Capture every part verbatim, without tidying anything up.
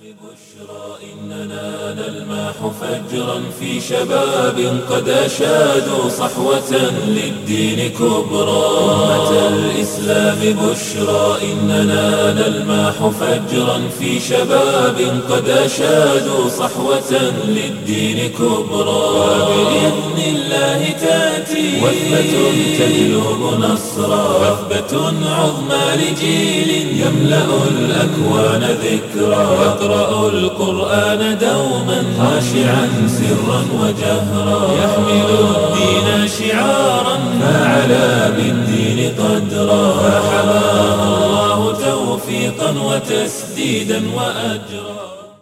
إننا نلمح فجرا في شباب قد أشادوا صحوة للدين كبرى. أمة الإسلام بشرى إننا نلمح فجرا في شباب قد أشادوا صحوة للدين كبرى. وبإذن الله تأتي وثبة تجلب نصرا. وثبة عظمى لجيل يملأ الأكوان ذكرى. يقرأ القرآن دوما خاشعا سرا وجهرا. يحمل الدين شعارا فعلى بالدين قدرا. فحماه الله توفيقا وتسديدا وأجرا.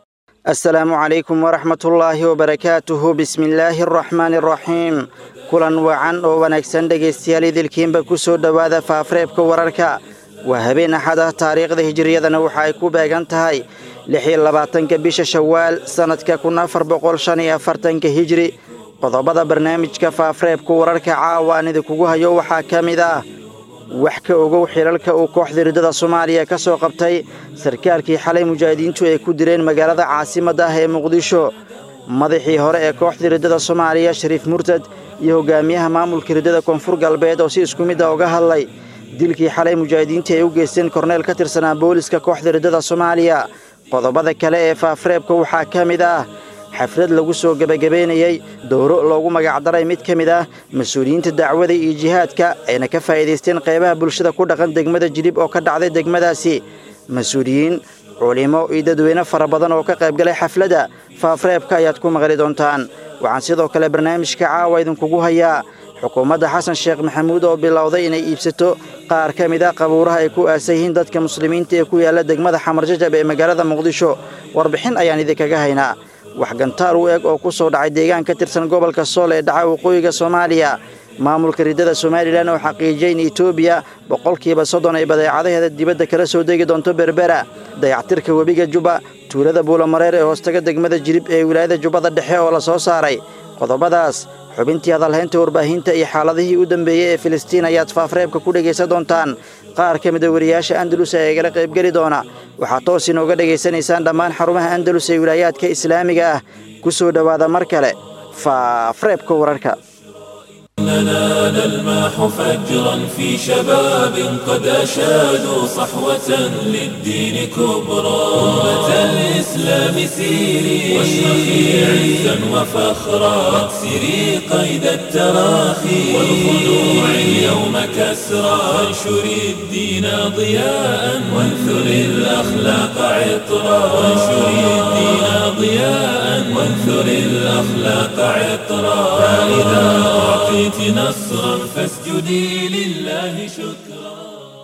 السلام عليكم ورحمة الله وبركاته. بسم الله الرحمن الرحيم. kulan wacan oo wanaagsan dhegaystayaal idilkiinba ku soo dhowaada faafareebka wararka. waa habeen axad ah, taariikhda hijriyadana waxa ay ku beegan tahay lix iyo labaatanka bisha shawaal sanadka kun afar boqol shan iyo afartanka hijri. qodobada barnaamijka faafareebka wararka caawa aan idinkugu hayo waxaa ka mid ah wax ka ogow xilalka uu kooxda ridada Soomaaliya ka soo qabtay sarkaalkii xalay mujaahidiintu ay ku direen magaalada caasimadda ah ee Muqdisho. madaxii hore ee kooxda ridada Soomaaliya Shariif Murtad iyo hogaamiyaha maamulka ridada Koonfur Galbeed oo si isku mid ah uga hadlay dilkii xalay mujaahidiinta ay u geysteen korneel ka tirsanaa booliska kooxda ridada Soomaaliya. qodobada kale ee faafareebka waxaa ka mid ah xaflad lagu soo gabagabeynayay dowro loogu magacdaray mid ka mid ah mas'uuliyiinta dacwada iyo jihaadka ayna ka faa'iideysteen qaybaha bulshada ku dhaqan degmada Jilib oo ka dhacday degmadaasi. mas'uuliyiin culimo iyo dadweyne fara badan oo ka qayb galay xafladda faafareebka ayaad ku maqli doontaan. waxaan sidoo kale barnaamijka caawa idinkugu hayaa xukuumadda xasan sheekh maxamuud oo bilowday inay iibsato qaar ka mid ah qabuuraha ay ku aasan yihiin dadka muslimiinta ee ku yaala degmada Xamar Jajab ee magaalada Muqdisho. warbixin ayaan idinkaga haynaa. wax gantaar u eg oo ku soo dhacay deegaan ka tirsan gobolka Sool ee dhaca waqooyiga Soomaaliya. maamulka ridada Soomaaliland oo xaqiijiyay in Itoobiya boqolkiiba soddon ay badeecadaheeda dibadda kala soo deegi doonto Berbera. dayactirka webiga Juba tuulada Buulamareer ee hoostaga degmada Jilib ee wilaayada Jubbada Dhexe oo la soo saaray. qodobadaas xubintii hadalhaynta warbaahinta iyo xaaladihii u dambeeyay ee Filistiin ayaad faafareebka ku dhagaysan doontaan. qaar ka mid ah wariyaasha Andalus ee igala qayb gali doona waxaa toos inooga dhageysanaysaan dhammaan xarumaha Andalus ee wilaayaadka islaamiga ah. ku soo dhowaada mar kale faafareebka wararka. إننا نلمح فجرا في شباب قد أشادوا صحوة للدين كبرى. أمة الإسلام سيري واشرخي عزا وفخرا. واكسري قيد التراخي والخنوع اليوم كسرا. وانشري الدين ضياء وانثري الأخلاق عطرا. وانشري الدين ضياء وانثري الأخلاق عطرا. فإذا أعطيت نصرا فاسجدي لله شكرا.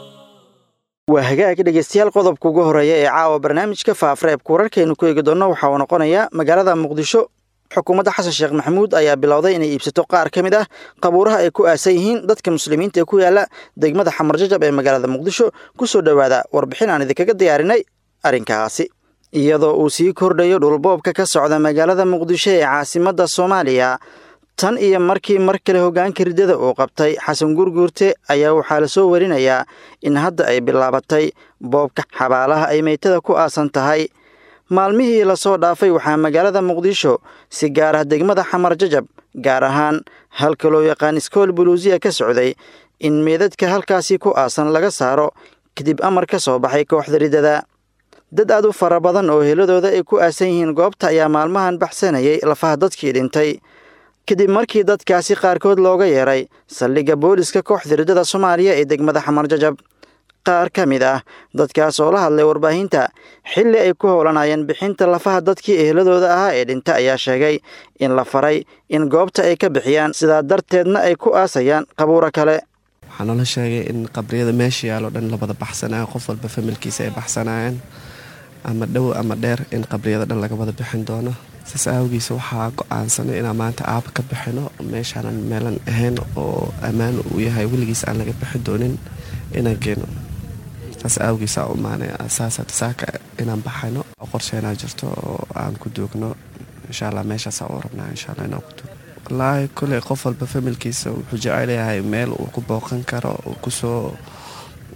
waa hagaag dhegeystayaal qodobka ugu horeeya ee caawa barnaamijka faafareebka wararkeenu ku eegi doonno waxa uu noqonayaa magaalada Muqdisho. xukuumadda xasan sheekh maxamuud ayaa bilowday inay iibsato qaar ka mid ah qabuuraha ay ku aasan yihiin dadka muslimiinta ee ku yaala degmada Xamar Jajab ee magaalada Muqdisho. ku soo dhowaada warbixin aan idinkaga diyaarinay arrinkaasi. iyadoo uu sii kordhayo dhulboobka ka socda magaalada Muqdisho ee caasimadda Soomaaliya tan iyo markii mar kale hoggaanka ridada uu qabtay Xasan Gurguurte ayaa waxaa la soo warinayaa in hadda ay bilaabatay boobka xabaalaha ay meeytada ku aasan tahay. maalmihii la soo dhaafay waxaa magaalada Muqdisho si gaar ah degmada Xamar Jajab gaar ahaan halka loo yaqaan iskool buluusiya ka socday in meedadka halkaasi ku aasan laga saaro kadib amar ka soo baxay kooxda ridada. dad aad u fara badan oo heladooda ay ku aasan yihiin goobta ayaa maalmahan baxsanayay lafaha dadkii dhintay kadib markii dadkaasi qaarkood looga yeeray saldhigga booliska kooxda ridada Soomaaliya ee degmada Xamar Jajab. qaar ka mid ah dadkaas oo la hadlay warbaahinta xilli ay ku howlanayeen bixinta lafaha dadkii eheladooda ahaa ee dhinta ayaa sheegay in la faray in goobta ay ka bixiyaan sidaa darteedna ay ku aasayaan qabuuro kale. waxaa noola sheegay in qabriyada meesha yaalo dhan labada baxsanaayo qof walba familkiisa ay baxsanaayeen ama dhow ama dheer in qabriyada dhan laga wada bixin doono. saas awgiisa waxaa go-aansanay inaan maanta aaba ka bixino meeshaanan meelan ahayn oo ammaan uu yahay weligiis aan laga bixi doonin inaan geeno. saas awgiisa umaanay asaasata saaka inaan baxayno oo qorsheenaa jirto oo aan ku duugno insha allah meeshaas oo rabnaa insha allah inaan ku duugno. wallaahi kuley qof walba familkiisa wuxuu jecel yahay meel uu ku booqan karo oo kusoo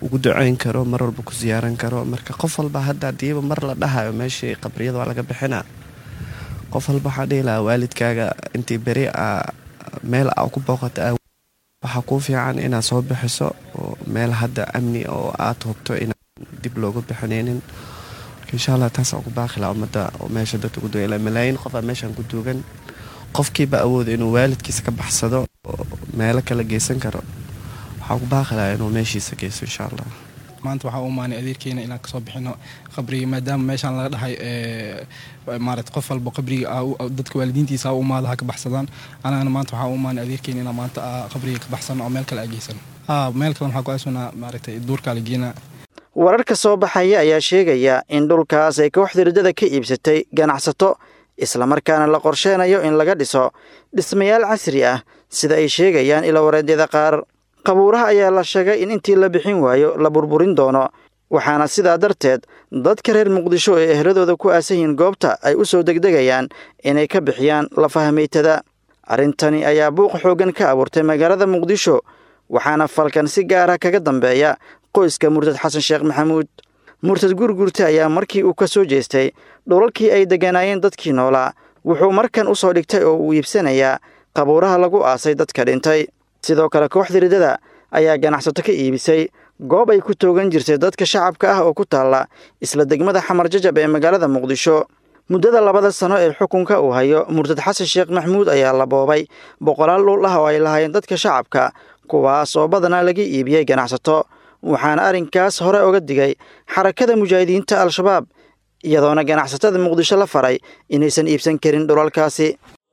ugu duceyn karo mar walba ku siyaaran karo. Marka qof walba hadda hadiiba mar la dhahayo meeshii qabriyada waa laga bixinaa, qof walba waxaa dhihi lahaa waalidkaaga intii beri a meel a ku booqata waxaa kuu fiican inaad soo bixiso oo meel hadda amni oo aad hubto inaan dib looga bixinaynin. insha allah taas ugu baaqi lahaa ummadda oo meesha dadka ugu duway malaayiin qof aa meeshan ku duugan, qofkiiba awoodo inuu waalidkiisa ka baxsado oo meelo kala geysan karo waxaa ugu baaqi lahaa inuu meeshiisa geyso insha allah. maanta waxaa u maanay adeerkeena inaan kasoo bixino qabriga maadaama meeshaan laga dhahay maarad qof walba qabriga dadka waalidiintiisa u maada ha ka baxsadaan. anana maanta waxaa u maanay adeerkeena inaan maanta qabriga ka baxsano oo meel kale ageysan meel kale waxaa ku aasuna maaragtay duurka la geena. wararka soo baxaya ayaa sheegaya in dhulkaas ay kooxda riddada ka iibsatay ganacsato islamarkaana la qorsheynayo in laga dhiso dhismayaal casri ah sida ay sheegayaan ilo wareedyada qaar. qabuuraha ayaa la sheegay in intii la bixin waayo la burburin doono, waxaana sidaa darteed dadka reer muqdisho ee ehladooda ku aasan yihiin goobta ay u soo degdegayaan inay ka bixiyaan lafahmaytada. arrintani ayaa buuq xooggan ka abuurtay magaalada muqdisho, waxaana falkan si gaara kaga dambeeya qoyska murtad xasan sheekh maxamuud. murtad gurgurta ayaa markii uu ka soo jeestay dhulalkii ay degganaayeen dadkii noolaa wuxuu markan u soo dhigtay oo uu iibsanayaa qabuuraha lagu aasay dadka dhintay. sidoo kale kooxda riddada ayaa ganacsato ka iibisay goob ay ku toogan jirtay dadka shacabka ah oo ku taalla isla degmada xamar jajab ee magaalada muqdisho. muddada labada sano ee xukunka uu hayo murtad xasan sheekh maxamuud ayaa la boobay boqolaal dhul ah oo ay lahaayeen dadka shacabka, kuwaas oo badanaa laga iibiyey ganacsato, waxaana arrinkaas hore oga digay xarakada mujaahidiinta al-shabaab, iyadoona ganacsatada muqdisho la faray inaysan iibsan karin dhulalkaasi.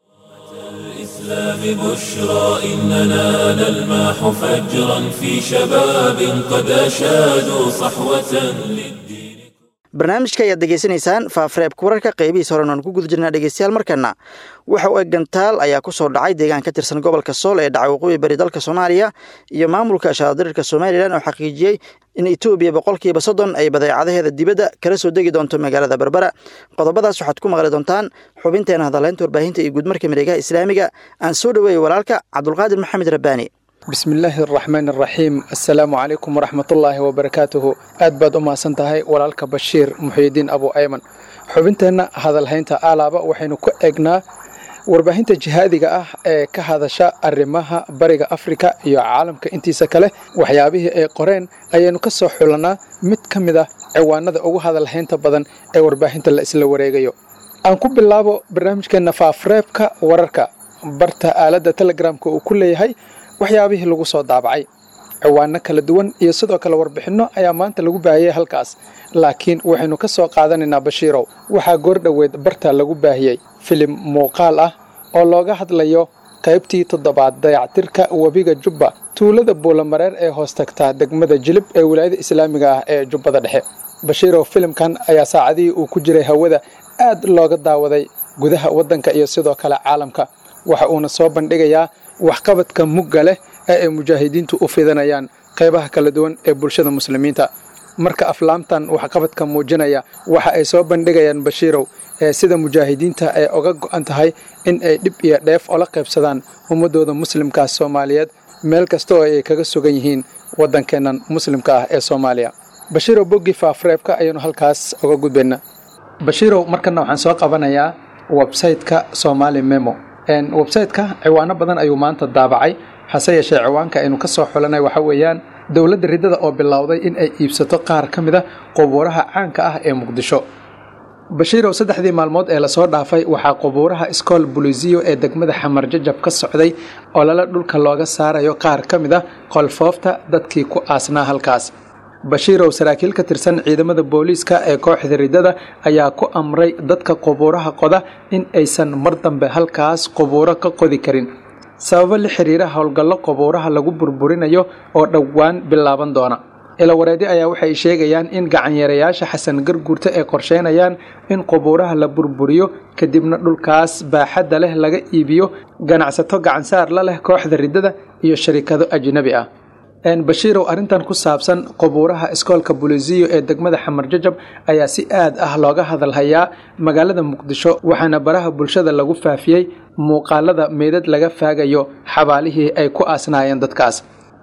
الإسلام بشرى إننا نلمح فجرا في شباب قد أشادوا صحوة للدين. barnaamijka ayaad degeysanaysaan faafareebka wararka qaybihiis horen aan ku guda jirnaa dhegeystayaal. markana waxa uu gantaal ayaa ku soo dhacay deegaan ka tirsan gobolka sool ee dhacay waqooyi bari dalka soomaaliya iyo maamulka shaadirirka somalilan oo xaqiijiyey in etoobiya boqolkiiba soddon ay badeecadaheeda dibadda kala soo degi doonto magaalada berbera. qodobadaas waxaad ku maqli doontaan xubinteena hadaleynta warbaahinta iyo guudmarka mareegaha islaamiga. aan soo dhaweeyey walaalka cabdulqaadir maxamed rabbaani. بسم الله الرحمن الرحيم السلام عليكم ورحمة الله وبركاته. أدباد أما سنتهاي ولالك بشير محي الدين أبو أيمن. حبنتنا هذا الهينتا آلابا وحينو كأجنا warbaahinta jihaadiga ah ee ka hadasha arrimaha bariga Afrika iyo caalamka intiisa kale waxyaabihii ay qoreen ayaynu ka soo xulanaa mid ka mid ah ciwaanada ugu hadalhaynta badan ee warbaahinta la isla wareegayo. aan ku bilaabo barnaamijkeena faafareebka wararka barta aaladda Telegramka uu ku leeyahay waxyaabihii lagu soo daabacay. ciwaano kala duwan iyo sidoo kale warbixino ayaa maanta lagu baahiyay halkaas, laakiin waxaynu ka soo qaadanaynaa Bashiirow waxaa goor dhaweed barta lagu baahiyay filim muuqaal ah oo looga hadlayo qaybtii toddobaad dayactirka wabiga Jubba tuulada Buulamareer ee hoos tagta degmada Jilib ee wilaayada Islaamiga ah ee Jubbada Dhexe. Bashiirow filimkan ayaa saacadii uu ku jiray hawada aad looga daawaday gudaha wadanka iyo sidoo kale caalamka, waxa uuna soo bandhigayaa waxqabadka mugga leh ee ay mujaahidiintu u fidanayaan qaybaha kala duwan ee bulshada muslimiinta. marka aflaamtan waxqabadka muujinaya waxa ay soo bandhigayaan Bashiirow ee sida mujaahidiinta ay uga go'an tahay in ay dib iyo dheef oo la qaybsadaan ummadooda muslimka Soomaaliyeed meel kasta oo ay kaga sugan yihiin wadankeena muslimka ah ee Soomaaliya. Bashiirow bogi faafareebka ayaynu halkaas uga gudbinaa. Bashiirow markana waxaan soo qabanayaa website-ka Somali Memo. een website-ka ciwaano badan ayuu maanta daabacay, hase yeeshee ciwaanka aynu ka soo xulanay waxa weeyaan dawladda riddada oo bilowday in ay iibsato qaar ka mid ah qubuuraha caanka ah ee Muqdisho. Bashiirow saddexdii maalmood ee la soo dhaafay waxaa qubuuraha iskool Buliziyo ee degmada Xamar Jajab ka socday oo lala dhulka looga saarayo qaar ka mid ah qolfoofta dadkii ku aasnaa halkaas. Bashiirow saraakiil ka tirsan ciidamada booliiska ee kooxda riddada ayaa ku amray dadka qubuuraha qoda in aysan mar dambe halkaas qubuuro ka qodi karin sababo la xiriira howlgallo qubuuraha lagu burburinayo oo dhawaan bilaaban doona. ila wareedi ayaa waxay sheegayaan in gacanyareyaasha Xasan Garguurta ay qorsheynayaan in qubuuraha la burburiyo kadibna dhulkaas baaxadda leh laga iibiyo ganacsato gacansaar la leh kooxda riddada iyo sharikado ajnabi ah. een Bashiirow arintan ku saabsan qubuuraha iskoolka Buliziyo ee degmada Xamar Jajab ayaa si aad ah looga hadalhayaa magaalada Muqdisho, waxaana baraha bulshada lagu faafiyay muuqaalada meedad laga faagayo xabaalihii ay ku aasnaayeen dadkaas.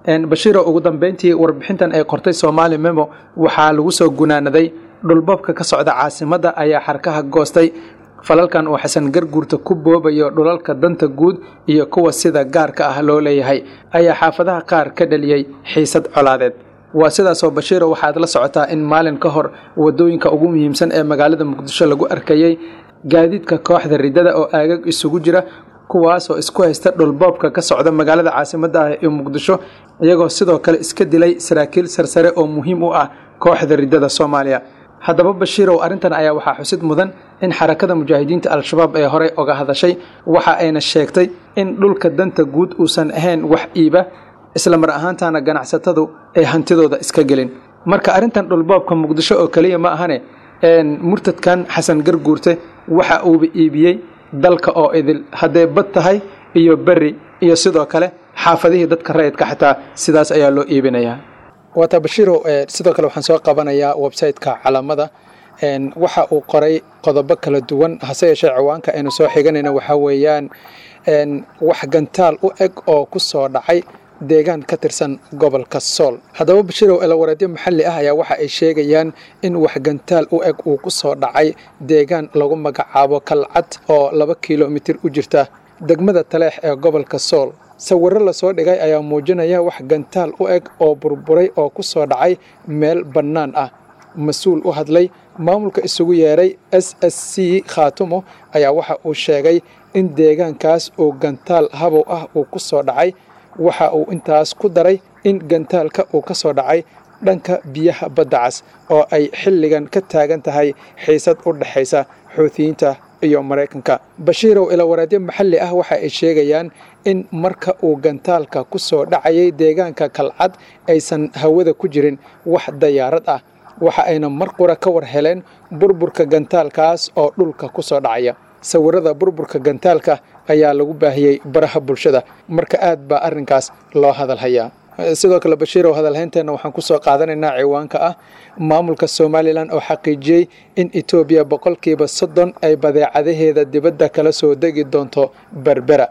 bashiiro ugu dambeyntii warbixintan ay qortay Somali Memo waxaa lagu soo gunaanaday dhulbabka ka socda caasimadda ayaa xarkaha goostay falalkan oo Xasan Garguurta ku boobayo dhulalka danta guud iyo kuwa sida gaarka ah loo leeyahay ayaa xaafadaha qaar ka dhaliyay xiisad colaadeed waa sidaas oo bashiiro waxaad la socotaa in maalin ka hor wadooyinka ugu muhiimsan ee magaalada Muqdisho lagu arkayay gaadiidka kooxda ridada oo aagag isugu jira kuwaas oo isku haysta dhulboobka ka socda magaalada caasimadda ah ee Muqdisho iyagoo sidoo kale iska dilay saraakiil sarsare oo muhiim u ah kooxda ridada Soomaaliya haddaba bashiirow arrintan ayaa waxaa xusid mudan in xarakada mujaahidiinta al-shabaab ee hore uga hadashay waxa ayna sheegtay in dhulka danta guud uusan ahayn wax iiba isla mar ahaantaana ganacsatadu ay hantidooda iska gelin marka arrintan dhulboobka Muqdisho oo kaliya ma ahane een murtadkan Xasan Garguurte waxa uu iibiyay dalka oo idil haday bad tahay iyo bari iyo sidoo kale xaafadihii dadka rayidka xataa sidaas ayaa loo iibinayaa wata bashiiro sidoo kale waxaan soo qabanayaa website-ka calamada een waxa uu qoray qodobo kala duwan hase yeeshee ciwaanka aynu soo xiganayna waxa weeyaan een wax gantaal u eg oo ku soo dhacay deegaan ka tirsan gobolka Sool haddaba bashiiro ila waraadiyo maxalli ah ayaa waxa ay sheegayaan in wax gantaal u eg uu ku soo dhacay deegaan lagu magacaabo Kalcad oo laba kiiloomitir u jirta degmada Taleex ee gobolka Sool sawirro la soo dhigay ayaa muujinaya wax gantaal u eg oo burburay oo ku soo dhacay meel bannaan ah mas'uul u hadlay maamulka isugu yeeray S S C Khaatumo ayaa waxa uu sheegay in deegaankaas uu gantaal habow ah uu ku soo dhacay waxa uu intaas ku daray in gantaalka uu ka soo dhacay dhanka biyaha badda cas oo ay xilligan ka taagan tahay xiisad u dhaxaysa Xuutiyiinta iyo Mareykanka bashiirow ila waraadiyo maxalli ah waxa ay sheegayaan in marka uu gantaalka ku soo dhacayay deegaanka Kalcad aysan hawada ku jirin wax diyaarad ah waxa ayna mar qura ka war heleen burburka gantaalkaas oo dhulka ku soo dhacaya sawirada burburka gantaalka ayaa lagu baahiyay baraha bulshada marka aad baa arrinkaas loo hadal hayaa sidoo kale bashiirow hadalhaynteena waxaan ku soo qaadanaynaa ciwaanka ah maamulka Somaliland oo xaqiijiyay in Ethiopia boqolkiiba soddon ay badeecadaheeda dibadda kala soo degi doonto Berbera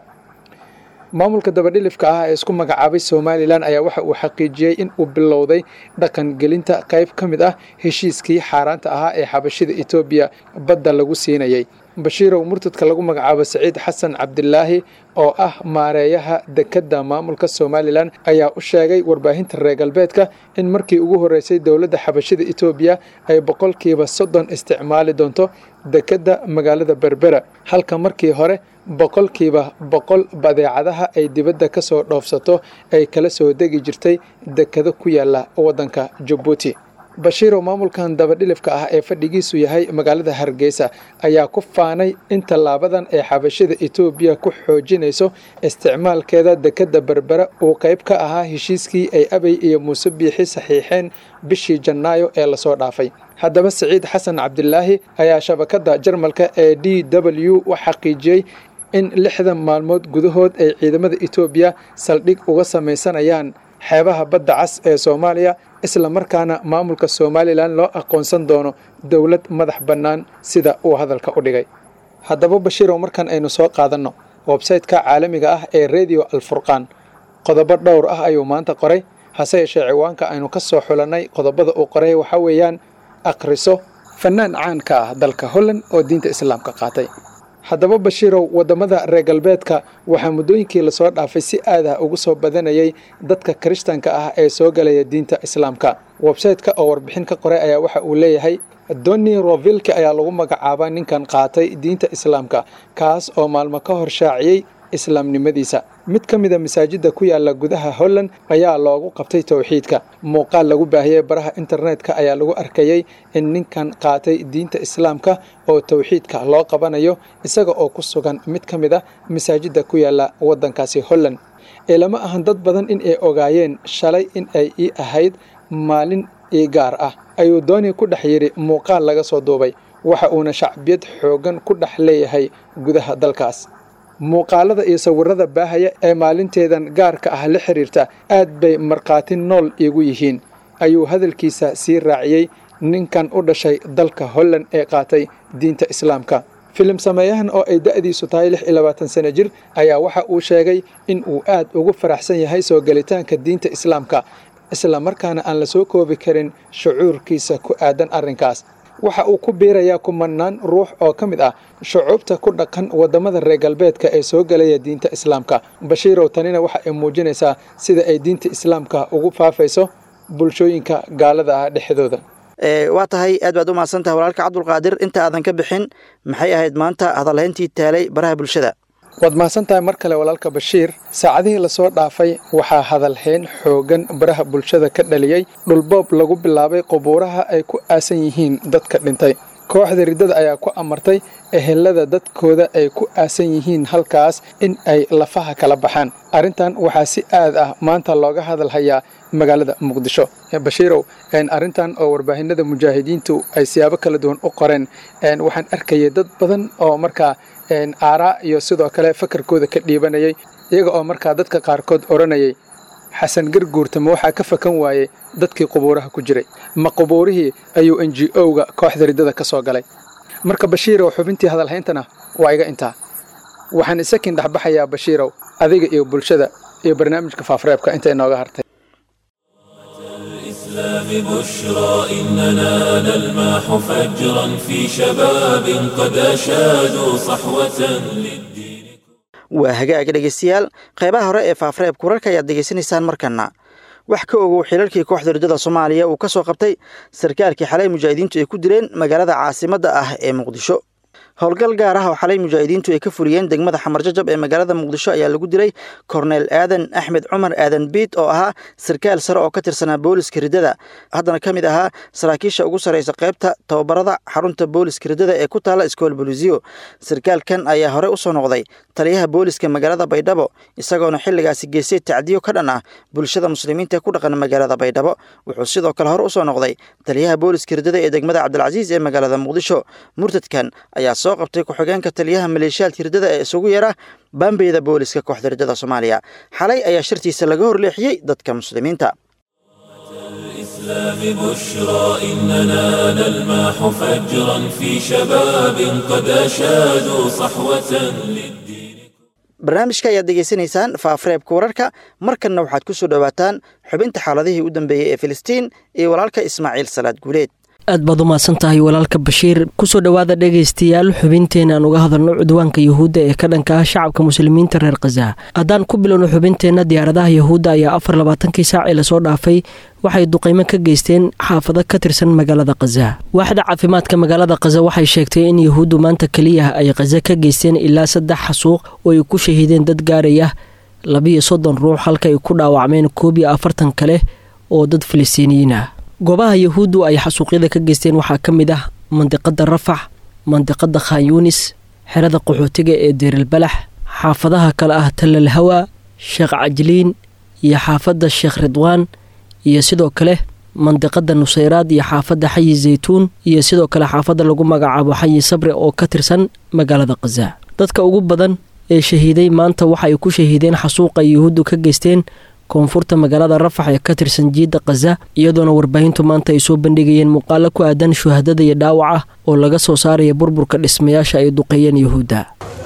maamulka dabadhilifka ah ee isku magacaabay Somaliland ayaa waxa uu xaqiijiyay in uu bilowday dhaqan gelinta qayb ka mid ah heshiiskii xaaraanta ahaa ee xabashida Ethiopia badda lagu siinayay bashiirow murtadka lagu magacaabo Saciid Xasan Cabdilaahi oo ah maareeyaha dekedda maamulka Somaliland ayaa u sheegay warbaahinta reer galbeedka in markii ugu horeysay dawladda xabashida Ethiopia ay boqolkiiba soddon isticmaali doonto dekedda magaalada Berbera halka markii hore boqolkiiba boqol badeecadaha ay dibadda ka soo dhoofsato ay kala soo degi jirtay dekado ku yaala waddanka Djibouti bashiirow maamulkan dabadhilifka ah ee fadhigiisu yahay magaalada Hargeysa ayaa ku faanay in talaabadan ee xabashida Ethiopia ku xoojinayso isticmaalkeeda dekedda Berbera uu qayb ka ahaa heshiiskii ay Abay iyo Muuse Biixi saxiixeen bishii Janaayo ee la soo dhaafay haddaba Saciid Xasan Cabdilaahi ayaa shabakada Jarmalka ee D W u xaqiijiyay in lixdan maalmood gudahood ay ciidamada Ethiopia saldhig uga sameysanayaan xeebaha badda cas ee Soomaaliya isla markaana maamulka Somaliland loo aqoonsan doono dawlad madax bannaan sida uu hadalka u dhigay haddaba bashiirow markan aynu soo qaadanno website-ka caalamiga ah ee Radio Al-Furqan qodobo dhowr ah ayuu maanta qoray hase yeeshee ciwaanka aynu ka soo xulanay qodobada uu qoray waxa weeyaan akhriso fanaan caan ka ah dalka Holland oo diinta Islaamka qaatay haddaba bashiirow wadamada reer galbeedka waxaa muddooyinkii la soo dhaafay si aad ah ugu soo badanayay dadka Kirishtaanka ah ee soo galaya diinta Islaamka website-ka oo warbixin ka qoray ayaa waxa uu leeyahay Donny Rovilke ayaa lagu magacaabaa ninkan qaatay diinta Islaamka kaas oo maalmo ka hor shaaciyay islaamnimadiisa mid ka mid ah masaajidda ku yaala gudaha Holland ayaa loogu qabtay tawxiidka muuqaal lagu baahiyay baraha internetka ayaa lagu arkayay in ninkan qaatay diinta Islaamka oo tawxiidka loo qabanayo isaga oo ku sugan mid ka mid ah masaajidda ku yaala waddankaasi Holland ilama ahan dad badan in ay ogaayeen shalay in ay ii ahayd maalin ii gaar ah ayuu Donny ku dhex yiri muuqaal laga soo duubay waxa uuna shacbiyad xoogan ku dhex leeyahay gudaha dalkaas muuqaalada iyo sawirada baahaya ee maalinteedan gaarka ah la xiriirta aad bay marqaati nool igu yihiin ayuu hadalkiisa sii raaciyay ninkan u dhashay dalka Holland ee qaatay diinta Islaamka filim sameeyahan oo ay da'diisu tahay lix iyo labaatan sano jir ayaa waxa uu sheegay in uu aad ugu faraxsan yahay soo gelitaanka diinta islaamka isla markaana aan la soo koobi karin shucuurkiisa ku aadan arrinkaas waxa uu ku biirayaa kumanaan ruux oo ka mid ah shucuubta ku dhaqan wadamada reer galbeedka ee soo galaya diinta islaamka bashiirow tanina waxa ay muujinaysaa sida ay diinta islaamka ugu faafayso bulshooyinka gaalada ah dhexdooda waa tahay aad baad u mahadsantahay walaalka cabdulqaadir inta aadan ka bixin maxay ahayd maanta hadalhayntii taalay baraha bulshada waad mahadsantahay mar kale walaalka bashiir saacadihii lasoo dhaafay waxaa hadalhayn xoogan baraha bulshada ka dhaliyey dhulboob lagu bilaabay qubuuraha ay ku aasan yihiin dadka dhintay kooxda riddada ayaa ku amartay ehelada dadkooda ay ku aasan yihiin halkaas in ay lafaha kala baxaan arrintan waxaa si aad ah maanta looga hadalhayaa magaalada muqdisho bashiirow arrintan oo warbaahinada mujaahidiintu ay siyaabo kala duwan u qoreen waxaan arkayay dad badan oo markaa aaraa iyo sidoo kale fakarkooda ka dhiibanayay iyaga oo markaa dadka qaarkood odhanayay xasan garguurta ma waxaa ka fakan waayey dadkii qubuuraha ku jiray ma qubuurihii ayuu n g o-ga kooxda riddada ka soo galay marka bashiirow xubintii hadalhayntana waa iga intaa waxaan isakin dhexbaxayaa bashiirow adiga iyo bulshada iyo barnaamijka faafreebka inta inooga hartay الإسلام بشرى إننا نلمح فجرا في شباب قد أشادوا صحوة للدين waa hagaag dhegeystayaal qaybaha hore ee faafreebka wararka ayaad degeysanaysaan markana wax ka ogow xilalkii kooxda riddada Soomaaliya uu ka soo qabtay sarkaalkii xalay mujaahidiintu ay ku dileen magaalada caasimadda ah ee Muqdisho howlgal gaar ah oo xalay mujaahidiintu ay ka fuliyeen degmada Xamarjajab ee magaalada Muqdisho ayaa lagu dilay Cornel Aadan Axmed Cumar Aadan Biit oo ahaa sarkaal sare oo ka tirsanaa booliska riddada haddana ka mid ahaa saraakiisha ugu sareysa qaybta tababarada xarunta booliska riddada ee ku taala iskool Booliisiyo sarkaalkan ayaa hore u soo noqday taliyaha booliska magaalada Baydhabo isagoona xilligaasi geystay tacdiyo ka dhan ah bulshada muslimiinta ku dhaqan magaalada Baydhabo wuxuu sidoo kale hore u soo noqday taliyaha booliska riddada ee degmada Cabdilcasiis ee magaalada Muqdisho murtadkan ayaa soo qabtay ku-xigeenka taliyaha maleeshiyaalka riddada ee isugu yeera baambeyda booliska kooxda riddada Soomaaliya xalay ayaa shartiisa laga horleexiyay dadka muslimiinta الإسلام بشرى إننا نلمح فجرا في شباب قد أشادوا صحوة للدين barnaamijka ayaad degeysanaysaan faafreebka wararka markanna waxaad ku soo dhawaataan xubinta xaaladihii u dambeeyey ee Filistiin iyo walaalka Ismaaciil Salaad Guuleed aad baad u mahadsan tahay walaalka bashiir kusoo dhowaada dhegaystayaal xubinteena aan uga hadalno cudwaanka yuhuudda ee ka dhanka ah shacabka muslimiinta reer khaza haddaan ku bilowno xubinteenna diyaaradaha yuhuudda ayaa afar labaatankii saac ee lasoo dhaafay waxay duqaymo ka geysteen xaafado ka tirsan magaalada khaza waaxda caafimaadka magaalada khaza waxay sheegtay in yuhuuddu maanta keliya ay khaza ka geysteen ilaa saddex xasuuq oo ay ku shahiideen dad gaaraya labiyo soddon ruux halka ay ku dhaawacmeen koob iyo afartan kale oo dad filistiiniyiin ah goobaha yuhuuddu ay xasuuqyada ka geysteen waxaa ka mid ah mandiqada rafax mandiqada khan yuunis xerada qaxootiga ee deerilbalax xaafadaha kale ah talal hawa sheekh cajliin iyo xaafadda sheekh ridwaan iyo sidoo kale mandiqada nusayraad iyo xaafadda xayi zaytuun iyo sidoo kale xaafadda lagu magacaabo xayi sabre oo ka tirsan magaalada khaza dadka ugu badan ee shahiiday maanta waxa ay ku shahiideen xasuuqa ay yuhuuddu ka geysteen koonfurta magaalada rafax ee ka tirsan jiidda khaza iyadoona warbaahintu maanta ay soo bandhigayeen muuqaalo ku aadan shuhadada iyo dhaawaca oo laga soo saaraya burburka dhismayaasha ay duqeeyeen yuhuudda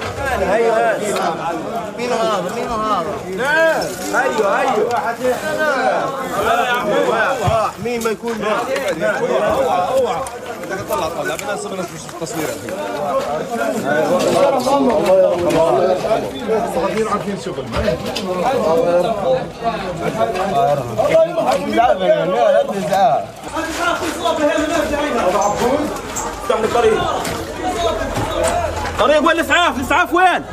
طريق وين الاسعاف؟ الاسعاف وين؟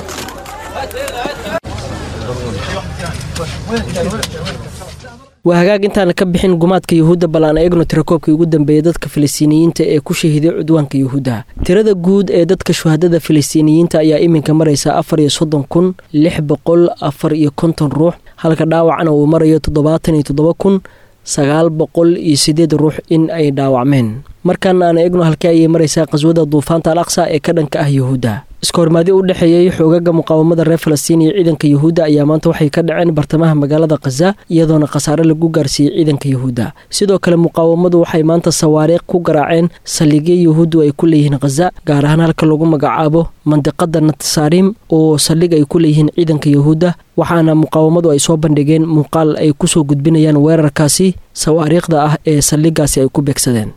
waa hagaag intaana ka bixin gumaadka yuhuudda bal aan eegno tirakoobkii ugu dambeeyay dadka filistiiniyiinta ee ku shahiiday cudwaanka yuhuudda tirada guud ee dadka shuhadada filistiiniyiinta ayaa iminka maraysa afar iyo soddon kun lix boqol afar iyo konton ruux halka dhaawacna uu marayo toddobaatan iyo toddoba kun sagaal boqol iyo sideed ruux in ay dhaawacmeen markaana aan eegno halkii ayay maraysaa qaswada duufaanta al aqsa ee ka dhanka ah yuhuudda. iska hormaadi u dhexeeyey xoogaga muqaawamada reer falastiin iyo ciidanka yuhuudda ayaa maanta waxay ka dhaceen bartamaha magaalada khaza iyadoona khasaare lagu gaarsiiyey ciidanka yuhuudda. sidoo kale muqaawamadu waxay maanta sawaariikh ku garaaceen saldhigyo yuhuuddu ay ku leeyihiin khaza, gaar ahaan halka lagu magacaabo mandiqada natsaarim oo saldhig ay ku leeyihiin ciidanka yuhuudda, waxaana muqaawamadu ay soo bandhigeen muuqaal ay kusoo gudbinayaan weerarkaasi sawaariikhda ah ee saldhigaasi ay ku beegsadeen.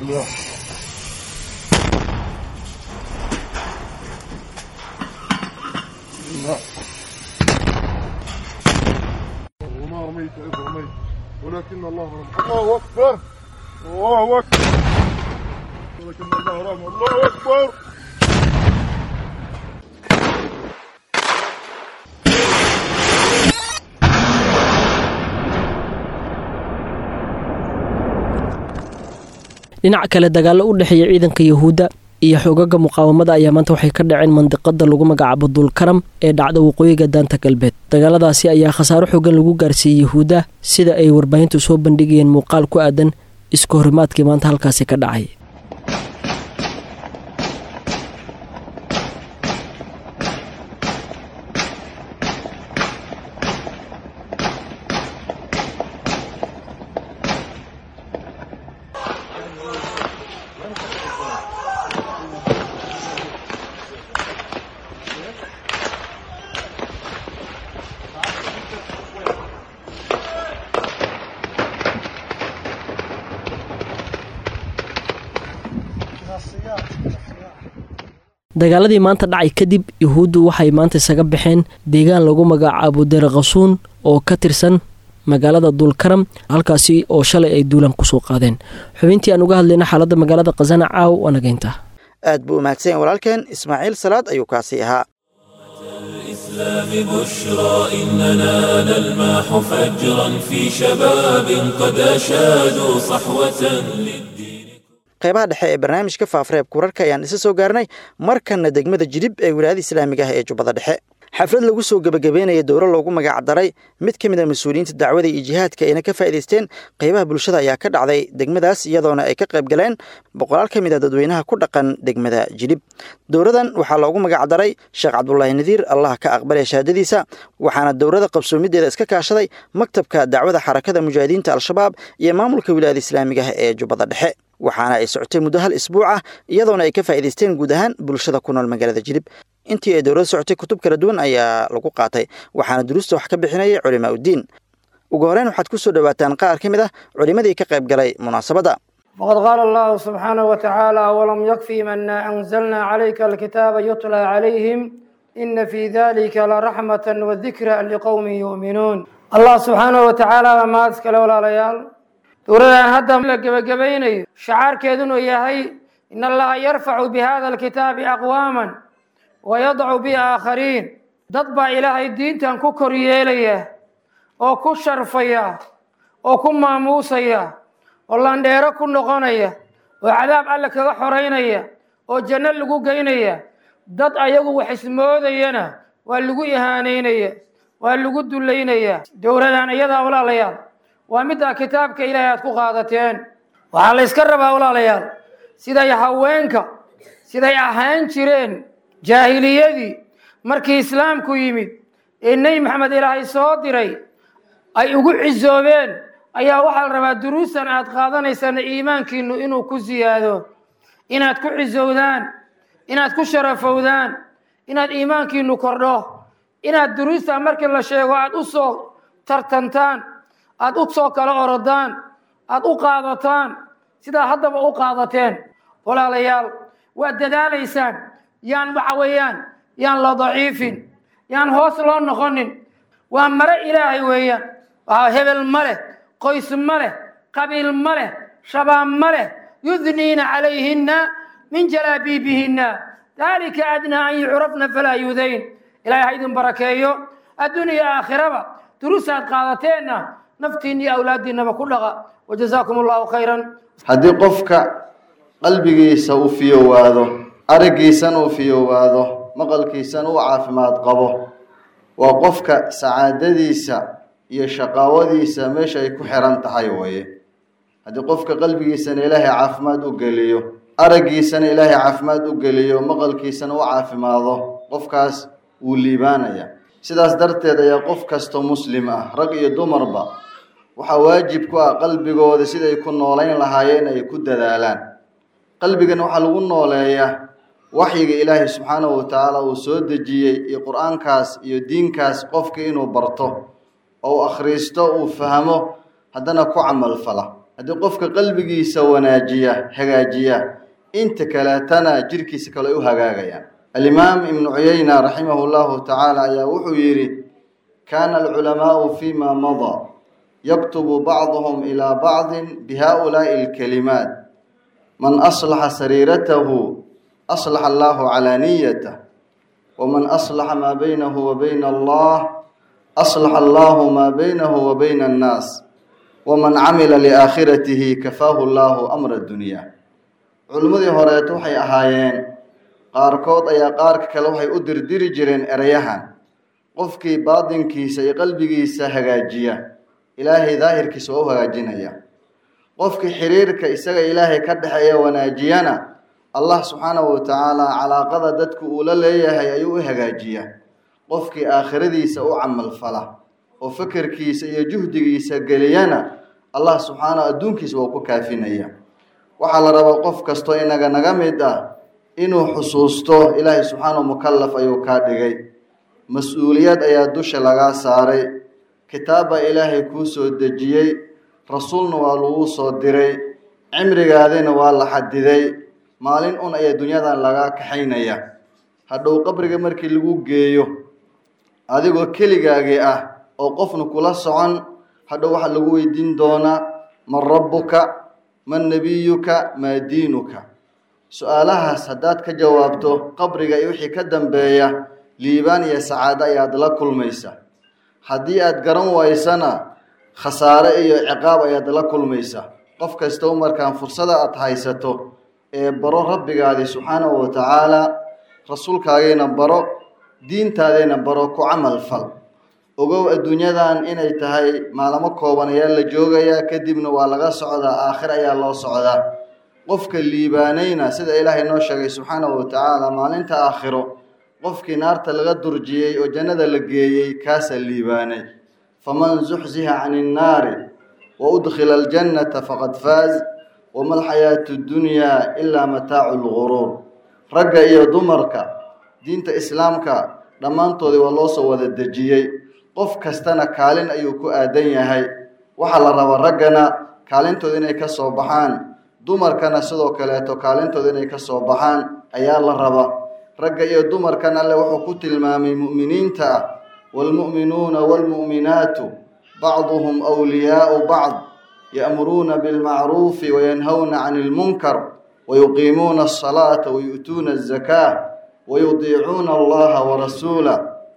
ولكن الله رحمه الله أكبر الله أكبر ولكن الله رحمه الله أكبر. dhinaca kale dagaallo u dhexeeya ciidanka yuhuudda iyo xoogaga muqaawamada ayaa maanta waxay ka dhaceen mandiqada lagu magacaabo dulkaram ee dhacda waqooyiga daanta galbeed. dagaaladaasi ayaa khasaaro xoogan lagu gaarsiiyey yuhuudda sida ay warbaahintu soo bandhigayeen muuqaal ku aadan iska horimaadkii maanta halkaasi ka dhacay. dagaaladii maanta dhacay kadib yuhuuddu waxay maanta isaga baxeen deegaan lagu magacaabo derqasuun oo ka tirsan magaalada dulkaram, halkaasi oo shalay ay duulaan kusoo qaadeen. xubintii aan uga hadlayna xaaladda magaalada khazana caaw wanageynta. aad buu umahadsan yahay walaalkeen ismaaciil salaad ayuu kaasi ahaa. الإسلام بشرى إننا نلمح فجرا في شباب قد أشادوا صحوة للدين. qaybaha dhexe ee barnaamijka faafareebka wararka ayaan isa soo gaarnay markana degmada jilib ee wilaayada islaamiga ah ee jubbada dhexe. xaflad lagu soo gabagabeynaya dowro loogu magac daray mid ka mid a mas-uuliyiinta dacwada iyo jihaadka ayna ka faa'iidaysteen qaybaha bulshada ayaa ka dhacday degmadaas iyadoona ay ka qayb galeen boqolaal ka mid a dadweynaha ku dhaqan degmada jilib. dowradan waxaa loogu magac daray sheekh cabdulaahi nadiir allah ka aqbalaya shahaadadiisa, waxaana dowrada qabsoomideeda iska kaashaday maktabka dacwada xarakada mujaahidiinta al-shabaab iyo maamulka wilaayada islaamiga ah ee jubbada dhexe, waxaana ay socotay muddo hal isbuuc ah iyadoona ay ka faa'iidaysteen guud ahaan bulshada ku nool magaalada jilib. intii ay dowladda socotay kutub kala duwan ayaa lagu qaatay, waxaana duruusta wax ka bixinayay culimaa uddiin. ugu horeyn waxaad ku soo dhowaataan qaar ka mid ah culimadii ka qayb galay munaasabadda. وقد قال الله سبحانه وتعالى ولم يكفهم أن أنزلنا عليك الكتاب يتلى عليهم إن في ذلك لرحمة وذكرى لقوم يؤمنون. الله سبحانه وتعالى ما أذكر ولا ليال dowladaan hadda la gebagabaynayo shacaarkeeduna yahay in allaha yarfacu bihada alkitaabi aqwaaman wayadcu bi aakhariin. dad baa ilaahay diintan ku kor yeelaya oo ku sharfaya oo ku maamuusaya oo landheero ku noqonaya oo cadaab alle kaga xoreynaya oo janno lagu geynaya. dad ayagu wax ismoodayana waa lagu ihaaneynaya, waa lagu dullaynaya. dowladaan iyadaa walaalayaal waa midda kitaabka ilaahay aad ku qaadateen. waxaa la iska rabaa walaalayaal siday haweenka siday ahaan jireen jaahiliyadii markii islaamku yimid ee nebi maxamed ilaahay soo diray ay ugu cisoobeen ayaa waxaa la rabaa duruusan aad qaadanaysaan iimaankiinu inuu ku siyaado, inaad ku cisowdaan, inaad ku sharafowdaan, inaad iimaankiinu kordho, inaad duruusta markii la sheego aad u soo tartantaan, aad u soo kala orodaan, aad u qaadataan sidaa haddaba u qaadateen. walaalayaal waad dadaalaysaan, yaan waxa weeyaan yaan la daciifin, yaan hoos loo noqonin. waa mare ilaahay weeyaan. waa hebel ma leh, qoys ma leh, qabiil ma leh, shabaab ma leh. yudniina calayhinna min jalaabiibihinna dalika adnaa an yucrafna falaa yudayn. ilaahay ha idin barakeeyo adduuniya aakhiraba. duruusaad qaadateenna naftiin iyo awlaadiinaba ku dhaqa. wajazaakum allahu khayran. haddii qofka qalbigiisa uu fiyowaado, araggiisana uu fiyowaado, maqalkiisana uu caafimaad qabo, waa qofka sacaadadiisa iyo shaqaawadiisa meesha ay ku xiran tahay weeye. haddii qofka qalbigiisana ilaahay caafimaad u geliyo araggiisana ilaahay caafimaad u geliyo maqalkiisana u caafimaado qofkaas wuu liibaanaya sidaas darteed ayaa qof kastoo muslim ah rag iyo dumarba waxaa waajib ku ah qalbigooda siday ku noolayn lahaayeen ay ku dadaalaan qalbigan waxaa lagu nooleeyaa waxyiga ilaahay subxaanahu watacaala uu soo dejiyey iyo qur-aankaas iyo diinkaas qofka inuu barto oo uu akhriisto uu fahmo haddana ku camal fala haddii qofka qalbigiisa wanaajiya hagaajiya inta kaleetana jirkiisa kale u hagaagayaan alimaam ibnu cuyayna raximahu llahu tacaala ayaa wuxuu yidhi kaana alculamaau fima madaa yaktubu bacduhum ilaa bacdin bihaa'ulaa'i alkalimaat man aslaxa sariiratahu aslaxa allahu calaaniyatah waman aslaxa maa baynahu wa bayna allah aslaxa allahu maa baynahu wa bayna annaas waman camila liaakhiratihi kafaahu allahu amra dunyaa culimmadii horeeto waxay ahaayeen qaarkood ayaa qaarka kale waxay u dirdiri jireen erayahan qofkii baadinkiisa iyo qalbigiisa hagaajiya ilaahay daahirkiisa waa u hagaajinaya qofkii xiriirka isaga ilaahay ka dhexeeya wanaajiyana allah subxaanahu watacaala calaaqada dadku uu la leeyahay ayuu u hagaajiya qofkii aakhiradiisa u camal fala oo fikirkiisa iyo juhdigiisa geliyana allah subxaanahu adduunkiisa waa ku kaafinaya waxaa la rabaa qof kastoo inaga naga mid ah inuu xusuusto ilaahay subxaanahu mukallaf ayuu kaa dhigay mas-uuliyad ayaa dusha lagaa saaray kitaab baa ilaahay kuu soo dejiyey rasuulna waa lagu soo diray cimrigaadina waa la xadiday maalin un ayaa dunyadan lagaa kaxaynaya hadhow qabriga markii lagu geeyo adigoo keligaagii ah oo qofna kula socon hadhow waxaa lagu weydiin doonaa man rabbuka man nebiyuka maa diinuka su-aalahaas haddaad ka jawaabto qabriga iyo wixii ka dambeeya liibaan iyo sacaado ayaad la kulmaysa haddii aad garan waysana khasaare iyo ciqaab ayaad la kulmaysa qof kastoo markaan fursada aad haysato ee baro rabbigaadii subxaanahu watacaala rasuulkaagayna baro diintaadayna baro ku camal fal ogow adduunyadan inay tahay maalamo kooban ayaa la joogayaa kadibna waa laga socdaa aakhir ayaa loo socdaa qofka liibaanayna sida ilaahay noo sheegay subxaanahu watacaala maalinta aakhiro qofkii naarta laga durjiyey oo jannada la geeyey kaasaa liibaanay faman zuxziha cani innaari wa udkhila aljannata faqad faaz wama alxayaatu ddunyaa ilaa mataacu lguruur ragga iyo dumarka diinta islaamka dhammaantoodii waa loo soo wada dejiyey qof kastana kaalin ayuu ku aadan yahay waxaa la rabaa raggana kaalintooda inay ka soo baxaan dumarkana sidoo kaleeto kaalintooda inay ka soo baxaan ayaa la rabaa ragga iyo dumarkan alle wuxuu ku tilmaamay mu'miniinta ah waalmu'minuuna waalmu'minaatu bacduhum wliyaau bacd ya'muruuna bilmacruufi wayanhawna cani ilmunkar wayuqiimuuna asalaata wayu'tuuna azakaa wayudiicuuna allaha warasuulah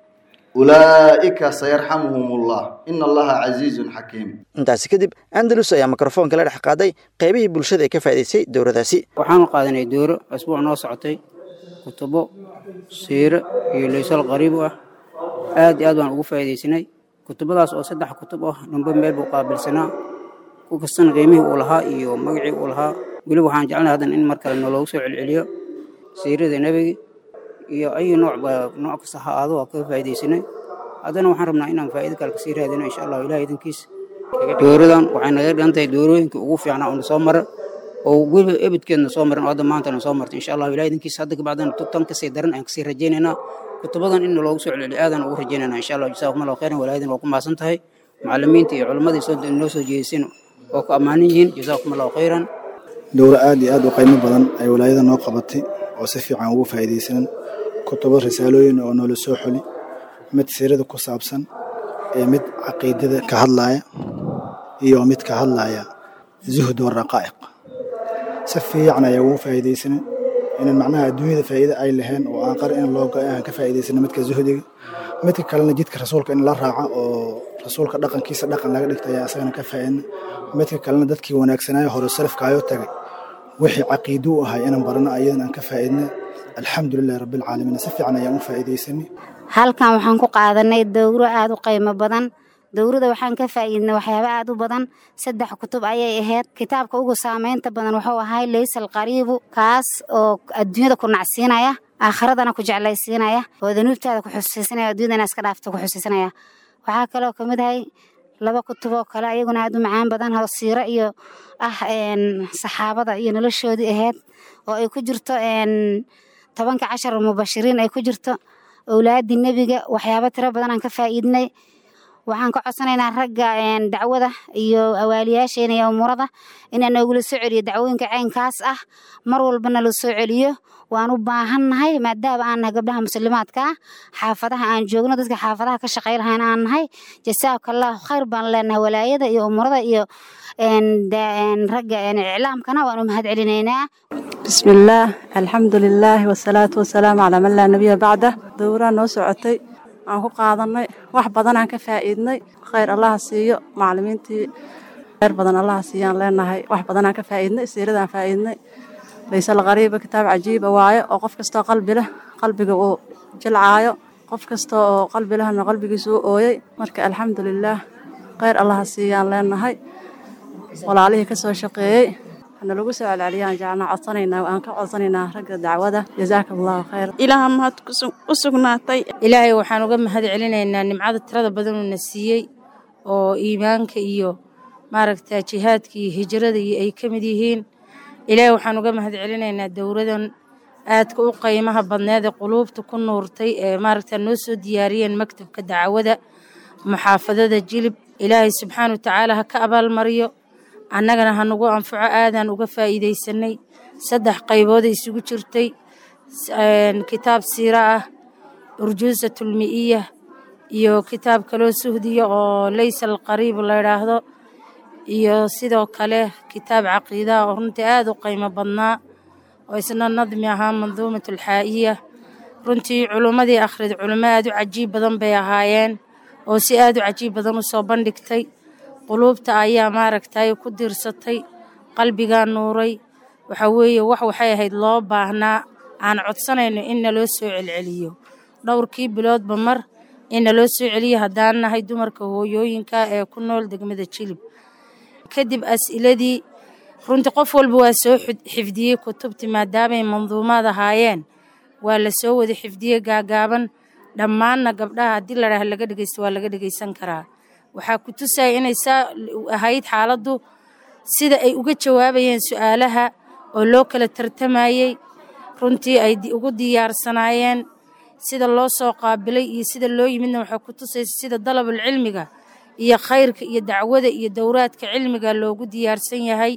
ulaa'ika sayarxamuhum allah ina allaha casiizun xakiim intaasi kadib andalus ayaa mikrofoonka la dhex qaaday qaybihii bulshada ee ka faa'iidaysay dowradaasi waxaanu qaadanay dowro asbuuc noo socotay kutubo siiro iyo laysal qariib ah aad iyo aad baan ugu faa'iidaysanay kutubadaas oo saddex kutub ah dhanba meel buu qaabilsanaa ku kastan qiimihii uu lahaa iyo magacii uu lahaa weliba waxaan jecelnahay haddan in mar kale nologu soo celceliyo siirada nebiga iyo ayu noocba nooc kasta ha aado waa kaga faa'iidaysanay haddana waxaan rabnaa inaan faa'iido kale kasii raadino insha allahu ilaah idankiisa dowradan waxay naga dhigan tahay doorooyinka ugu fiicnaa oo na soo mara oo weliba ebidkeedna soo marin oo hadda maantana soo martay insha allahu ilaah idankiisa hadda kabacdana tan kasii daran aan kasii rajaynaynaa kutubadan in loogu soo celceliyo aadaan ugu rajaynaynaa insha allah jazaakum allahu khayran walaayadan waa ku mahadsan tahay macallimiinta iyo culimmadii soo inoo soo jeediseen oo ku ammaanan yihiin jazaakum allahu khayran dowro aad iyo aad u qiimo badan ay walaayada noo qabatay oo si fiican ugu faa'iidaysan kutubo risaalooyin oo noola soo xuli mid siirada ku saabsan ee mid caqiidada ka hadlaya iyo mid ka hadlaya zuhd wa raqaa'iq si fiican ayaa ugu faa'iidaysan in macnaha adduunyada faa'iido ay lahayn oo aan qar in loo aan ka faa'iidaysan midka zuhdiga midka kalena jidka rasuulka in la raaco oo rasuulka dhaqankiisa dhaqan laga dhigtay ayaa asagana ka faa'iidna midka kalena dadkii wanaagsanaa hore salafka ayo tagay wixii caqiido u ahay inaan barano ayadana aan ka faa'iidna alxamdulillahi rabbil caalamiin si fiican ayaan u faa'iidaysanay halkan waxaan ku qaadanay dowro aad u qiimo badan dowrada waxaan ka faa'iidnay waxyaabo aad u badan saddex kutub ayay ahayd kitaabka ugu saameynta badan wuxuu ahaa laysal qariibu kaas oo adduunyada ku nacsiinaya aakhiradana ku jeclaysiinaya oo danuubtaada ku xusuusinaya adduunyadana iska dhaafta ku xusuusinaya waxaa kaloo ka mid ahay laba kutub oo kale ayaguna aad u macaan badan oo siiro iyo ah saxaabada iyo noloshoodii ahayd oo ay ku jirto tobanka cashar mubashiriin ay ku jirto awlaadii nebiga waxyaabo tiro badan aan ka faa'iidnay waxaan ka codsanaynaa ragga dacwada iyo awaaliyaasheena iyo umurada inaan noogula soo celiyo dacwooyinka caynkaas ah mar walbana la soo celiyo waan u baahannahay maadaama aan nahay gabdhaha muslimaadka ah xaafadaha aan joogno dadka xaafadaha ka shaqay lahayn aan nahay jasaakallahu khayr baan leenahay walaayada iyo umurada iyo ragga iclaamkana waan u mahad celinaynaa bismillaah alxamdulilaah wasalaatu wasalaamu calaa man laa nabiya bacda dowraa noo socotay aan ku qaadanay wax badan aan ka faa'iidnay khayr allaha siiyo macallimiintii khayr badan allaha siiyaan leenahay wax badan aan ka faa'iidnay siiradaan faa'iidnay laysal qariiba kitaab cajiiba waaye oo qof kastoo qalbi leh qalbiga uu jilcaayo qof kasta oo qalbi lehna qalbigiisa u ooyay marka alxamdulilaah khayr allaha siiyaan leenahay walaalihii ka soo shaqeeyey hana lagu soo celceliyaan jeclana codsanaynaa aan ka codsanaynaa ragga dacwada jazaaka allahu khayr ilaaha mahad u sugnaatay ilaahay waxaan uga mahad celinaynaa nimcada tirada badan uu na siiyey oo iimaanka iyo maaragta jihaadka iyo hijrada iyo ay ka mid yihiin ilaahay waxaan uga mahad celinaynaa dowradan aadka u qiimaha badneed ee quluubta ku nuurtay ee maaragta noo soo diyaariyeen maktabka dacwada muxaafadada jilib ilaahay subxaana watacaala ha ka abaalmariyo annagana ha nagu anfaco aadaan uga faa'iidaysanay saddex qaybood ay isugu jirtay kitaab siira ah urjuusatulmi'iya iyo kitaab kaloo suhdiya oo laysa alqariib la yidhaahdo iyo sidoo kale kitaab caqiidaha oo runtii aad u qiimo badnaa oo isna nadmi ahaa manduumatulxaa'iya runtii culummadii akhrid culummo aad u cajiib badan bay ahaayeen oo si aad u cajiib badan u soo bandhigtay quluubta ayaa maaragtay ku diirsatay qalbigaa nuuray waxa weeye wax waxay ahayd loo baahnaa aan codsanayno in naloo soo celceliyo dhowrkii biloodba mar in naloo soo celiyo haddaan nahay dumarka hooyooyinka ee ku nool degmada jilib kadib as'iladii runtii qof walba waa soo xifdiyey kutubtii maadaamay manduumaad ahaayeen waa la soo wada xifdiyey gaagaaban dhammaanna gabdhaha haddii la dhaha laga dhegeysto waa laga dhegeysan karaa waxaa ku tusaya inay saa ahayd xaaladdu sida ay uga jawaabayeen su'aalaha oo loo kala tartamayey runtii ay ugu diyaarsanaayeen sida loo soo qaabilay iyo sida loo yimidna waxaa ku tusaysa sida dalabul cilmiga iyo khayrka iyo dacwada iyo dowraadka cilmiga loogu diyaarsan yahay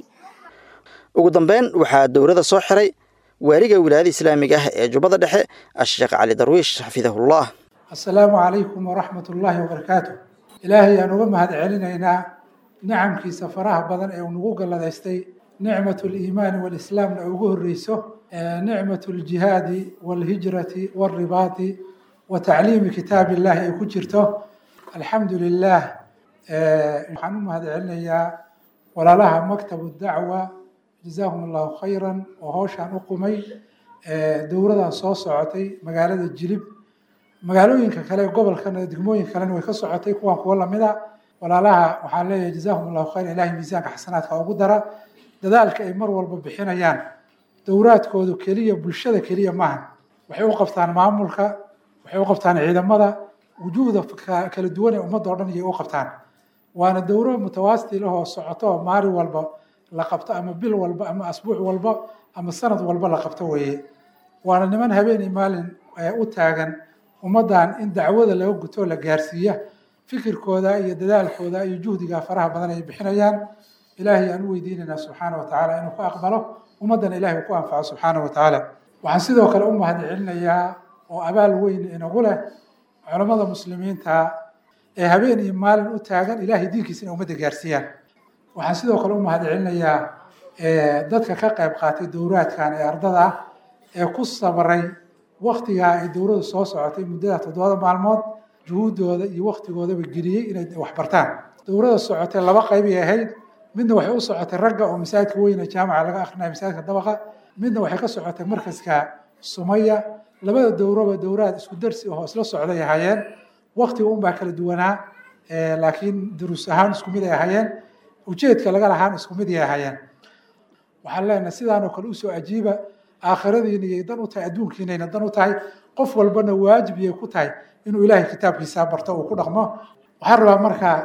ugu dambeyn waxaa dowrada soo xiray waaliga wilaayada islaamiga ah ee jubbada dhexe asheekh cali darwiish xafidahullah assalaamu calaykum waraxmat ullaahi wabarakaatu ilaahay aan uga mahad celinaynaa nicamkiisa faraha badan ee uu nagu galladaystay nicmatu liimaani walislaamna ay ugu horreyso nicmatu ljihaadi walhijrati walribaati wa tacliimi kitaabi illaahi ay ku jirto alxamdu lilaah waxaan u mahad celinayaa walaalaha maktabu dacwa jazaahum allahu khayran oo howshaan u qumay dowradan soo socotay magaalada jilib magaalooyinka kale gobolkana degmooyinka kalena way ka socotay kuwan kuwo lamida walaalaha waxaan leeyahay jazaahum allahu khayran ilaahay miisaanka xasanaadka ugu dara dadaalka ay mar walba bixinayaan dowraadkoodu keliya bulshada keliya maaha waxay u qabtaan maamulka waxay u qabtaan ciidamada wujuuhda kala duwan ee ummadda oo dhan iyay u qabtaan waana dowro mutawaasil ahoo socoto oo maalin walba la qabto ama bil walba ama asbuuc walba ama sanad walba la qabto weeye waana niman habeenii maalin u taagan ummaddan in dacwada laga guto la gaarsiiya fikirkooda iyo dadaalkooda iyo juhdiga faraha badan ay bixinayaan ilaahay aan u weydiinaynaa subxaana wa tacaala inuu ku aqbalo ummaddana ilaahay uu ku anfaco subxaana wa tacaala waxaan sidoo kale u mahad celinayaa oo abaal weyn inagu leh culammada muslimiinta ee habeen iyo maalin u taagan ilaahay diinkiisa inay ummadda gaarsiiyaan waxaan sidoo kale u mahad celinayaa dadka ka qayb qaatay dowraadkan ee ardada ah ee ku sabray waktigaa ay dowradu soo socotay muddada toddobada maalmood juhuuddooda iyo waktigoodaba geliyey inay waxbartaan dowrada socotay laba qaybay ahayd midna waxay u socotay ragga oo masaajidka weyne jaamaca laga akrinaya masaajidka dabaqa midna waxay ka socotay markaska sumaya labada dowroba dowraad isku darsi oo isla socday ahaayeen waktiga unbaa kala duwanaa laakiin duruus ahaan isku mid ay ahaayeen ujeedka laga lahaan isku mid ay ahaayeen waxaan leenahay sidaanoo kale usoo ajiiba aakhiradiina iyay dan u tahay adduunkiinayna dan u tahay qof walbana waajib iyay ku tahay inuu ilaahay kitaabkiisa barto uu ku dhaqmo waxaan rabaa markaa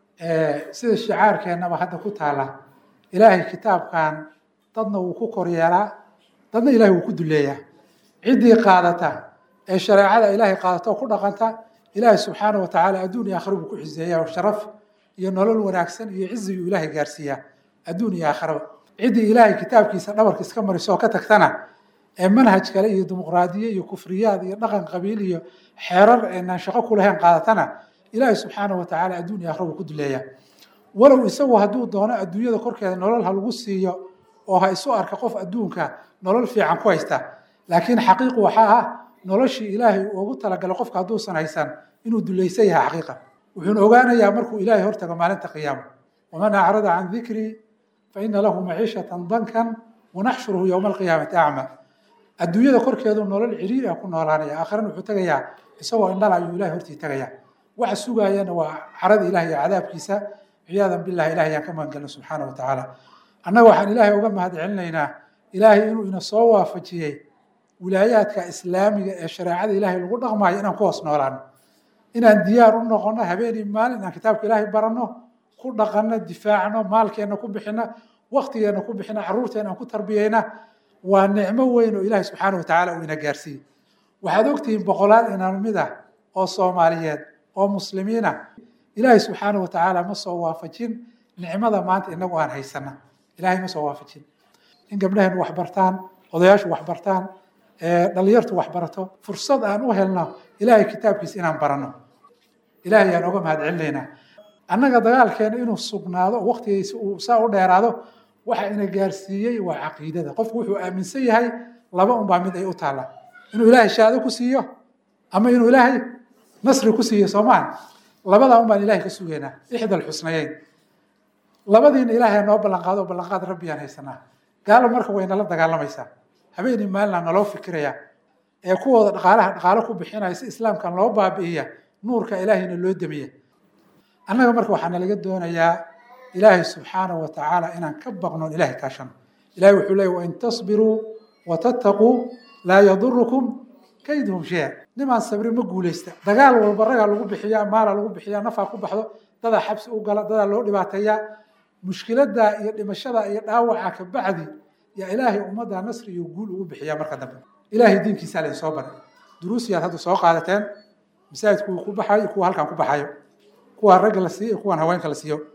sida shicaarkeennaba hadda ku taala ilaahay kitaabkan dadna wuu ku koryeelaa dadna ilaahay wuu ku duleeyaa ciddii qaadata ee shareecada ilaahay qaadata oo ku dhaqanta ilaahay subxaana wa tacaala adduun iyo aakhira buu ku xiseeyaa oo sharaf iyo nolol wanaagsan iyo cizi uu ilaahay gaarsiiyaa adduun iyo aakhiraba ciddii ilaahay kitaabkiisa dhabarka iska mariso oo ka tagtana ee manhaj kale iyo dimuqraadiye iyo kufriyaad iyo dhaqan qabiil iyo xeerar eenaan shaqo ku lahayn qaadatana ilaahay subxaana wa tacaala adduun iyo aakhira buu ku duleeyaa walow isagu hadduu doono adduunyada korkeeda nolol ha lagu siiyo oo ha isu arka qof adduunka nolol fiican ku haysta laakiin xaqiiqu waxaa ah noloshii ilaahay ugu talagalay qofka hadduusan haysan inuu dulaysan yahay xaqiiqa wuxuuna ogaanayaa markuu ilaahay hortago maalinta qiyaama waman acrada can dikrii faina lahu maciishatan dankan wanaxshuruhu yowma alqiyaamati acma adduunyada korkeedu nolol ciriiri ah ku noolaanaya aakhirana wuxuu tegayaa isagoo indhala ayuu ilahay hortii tegayaa waxa sugaayana waa carada ilaah iyo cadaabkiisa ciyaadan bilah ilahay ayaan ka magangelno subxaana wa tacaala annaga waxaan ilaahay uga mahad celinaynaa ilaahay inuu ina soo waafajiyey wilaayaadka islaamiga ee shareecada ilaahay lagu dhaqmaayo inaan ku hoos noolaano inaan diyaar u noqono habeenii maalin inaan kitaabka ilaahay baranno ku dhaqanno difaacno maalkeenna ku bixino waktigeenna ku bixino carruurteena aan ku tarbiyeyna waa nicmo weyn oo ilaahay subxaana wa tacaala uu ina gaarsiiyey waxaad ogtihiin boqolaal inaan mid ah oo soomaaliyeed oo muslimiina ilaahay subxaana wa tacaala ma soo waafajin nicmada maanta inagu aan haysana ilaahay ma soo waafajin in gabdhaheennu wax bartaan odayaashu wax bartaan dhalinyartu wax barato fursad aan u helno ilaahay kitaabkiisa inaan baranno ilaahay ayaan oga mahad celinaynaa annaga dagaalkeena inuu sugnaado waktigiisa uu saa u dheeraado waxa ina gaarsiiyey waa caqiidada qofku wuxuu aaminsan yahay laba unbaa mid ay u taalla inuu ilaahay shahaado ku siiyo ama inuu ilaahay nasri ku siiyo soomaan labadaa un baan ilaahay ka sugaynaa ixda alxusnayeyn labadiina ilaahay noo ballanqaado oo ballanqaad rabbiyaan haysanaa gaalo marka way nala dagaalamaysaa habeenii maalina naloo fikiraya ee kuwooda dhaqaalaha dhaqaalo ku bixinaya si islaamkan loo baabi'iya nuurka ilaahayna loo damiya annaga marka waxaa nalaga doonayaa ilaahay subxaana wa tacaala inaan ka baqnoon ilaahay kaashano ilahay wuxuu leeyay wain tasbiruu watattaquu laa yadurukum kayduhum shaya nimaan sabri ma guulaysta dagaal walba ragaa lagu bixiyaa maalaa lagu bixiyaa nafaa ku baxdo dadaa xabsi u gala dadaa loo dhibaateeyaa mushkiladaa iyo dhimashadaa iyo dhaawaca ka bacdi yaa ilaahay ummadda nasri iyo guul ugu bixiyaa marka dambe ilaahay diinkiisaa laydin soo baray duruusiyaad hadda soo qaadateen masaajidku ku baxayo kuwa halkan ku baxayo kuwa ragga la siiyo kuwan haweenka la siiyo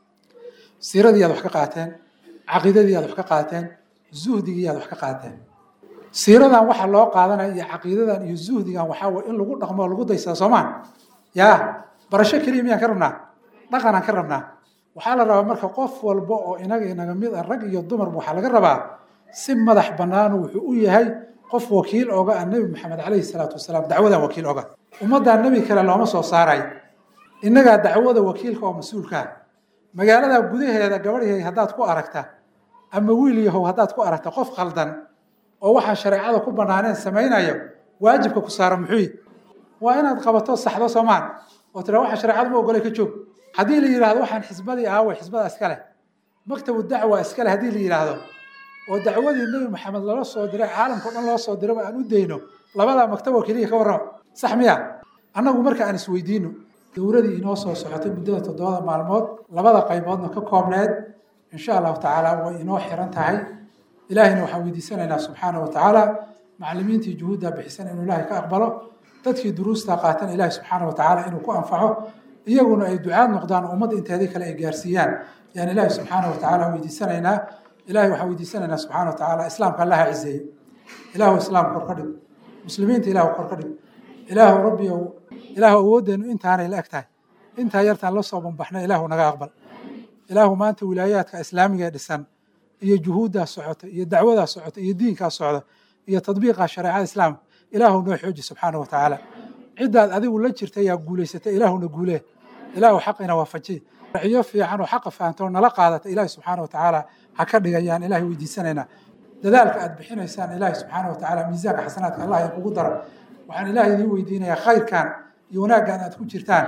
siiradii aad wax ka qaateen caqiidadii aad wax ka qaateen zuhdigii aad wax ka qaateen siiradan waxa loo qaadanaya iyo caqiidadan iyo zuhdigan waxaa way in lagu dhaqmo lagu daysada soomaan yaa barasho keliya miyaan ka rabnaa dhaqanaan ka rabnaa waxaa la rabaa marka qof walba oo inaga inaga mid ah rag iyo dumarba waxaa laga rabaa si madax bannaan wuxuu u yahay qof wakiil oga ah nebi maxamed calayhi salaatu wasalaam dacwadan wakiil oga ummaddan nebi kale looma soo saarayo innagaa dacwada wakiilka oo mas-uulkaa magaalada gudaheeda gabadhyahay haddaad ku aragta ama wiil yahow haddaad ku aragta qof khaldan oo waxaan shareecada ku bannaaneen samaynayo waajibka ku saara muxuu waa inaad qabato saxdo soomaan oo tira waxaan shareecadu ma ogolay ka joog haddii la yidhaahdo waxaan xisbadii aaway xisbada iskale maktabu dacwa iskale haddii la yidhaahdo oo dacwadii nebi maxamed lala soo diray caalamkao dhan loo soo diraba aan u dayno labadaa maktaboo keliya ka warrama sax miya annagu marka aan isweydiino dowladii inoo soo socotay muddada toddobada maalmood labada qayboodna ka koobneed insha allahu tacaala way inoo xiran tahay ilaahayna waxaan weydiisanaynaa subxaana wa tacaala macallimiintii juhuuddaa bixisan inuu ilaahay ka aqbalo dadkii duruustaa qaatan ilaahay subxaana wa tacaala inuu ku anfaco iyaguna ay ducaad noqdaan oo ummadda inteedii kale ay gaarsiiyaan yaan ilaahay subxaana wa tacaala weydiisanaynaa ilahay waxaan weydiisanaynaa subxaana wa tacaala islaamka allaha cizeeyo ilaahu islaamka kor ka dhig muslimiinta ilaahu kor ka dhig ilaahu rabbiyow ilaahu awooddeenu intaanay la eg tahay intaa yartaan la soo banbaxna ilaahu naga aqbal ilaahu maanta wilaayaadka islaamiga ee dhisan iyo juhuuddaa socota iyo dacwadaa socota iyo diinkaa socda iyo tadbiiqa shareecada islaamka ilaahu noo xooji subxaana wa tacaala ciddaad adigu la jirta yaa guulaysatay ilaahuna guulee ilaahu xaqina waafaji raciyo fiican oo xaqa fahanto nala qaadata ilaahi subxaana wa tacaala ha ka dhigayaan ilaahay weydiisanaynaa dadaalka aad bixinaysaan ilaahi subxaana wa tacaala miisaanka xasanaadka allah ayaa kugu dara waxaan ilaahay idiin weydiinayaa khayrkan iyo wanaaggan aad ku jirtaan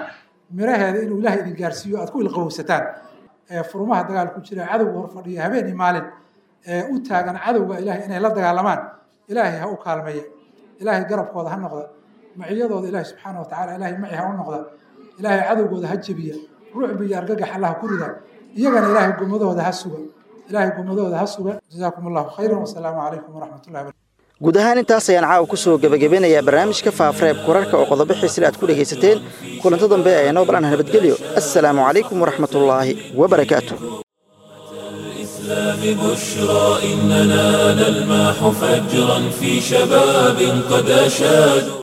miraheeda inuu ilaahay idin gaarsiiyo aad ku ilqowsataan furumaha dagaal ku jira cadowga hor fadhiya habeen iyo maalin u taagan cadowga ilaahay inay la dagaalamaan ilaahay ha u kaalmeeya ilaahay garabkooda ha noqda maciyadooda ilaahay subxaana wa tacaala ilaahay maci ha u noqda ilaahay cadowgooda ha jebiya rucbi iyo argagax allah ku rida iyagana ilaahay gumadooda ha suga ilaahay gumadooda ha suga jazaakum allahu khayran wasalaamu calaykum waraxmatullahi wabarakatu guud ahaan intaas ayaan caawa ku soo gebagabeynayaa barnaamijka faafareeb kurarka oo qodobo xiisle aad ku dhegaysateen kulanto dambe ee noo balan nabadgelyo assalaamu calaykum waraxmatullaahi wabarakaatu الإسلام بشرى إننا نلمح فجرا في شباب قد أشادوا